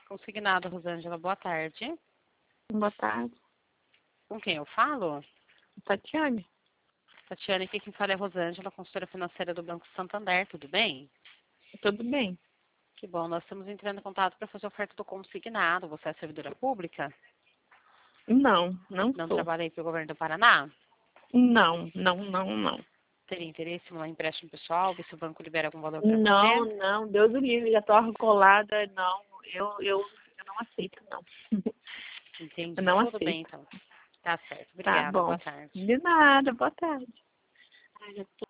Consignado, Rosângela, boa tarde. Boa tarde. Com quem eu falo? Tatiane. Tatiane, aqui quem fala é Rosângela, consultora financeira do Banco Santander, tudo bem? Tudo bem? Que bom, nós estamos entrando em contato para fazer oferta do consignado. Você é servidora pública? Não, não Não sou. trabalha aí para o governo do Paraná? Não. Teria interesse em um empréstimo pessoal, ver se o banco libera algum valor para Não, você? não. Deus o livre, já tô arcolada. Não, eu não aceito, não. Eu Entendi, não tudo bem aceito. então. Tá certo, Tá obrigada, boa bom. tarde. De nada, boa tarde. Ai, já tô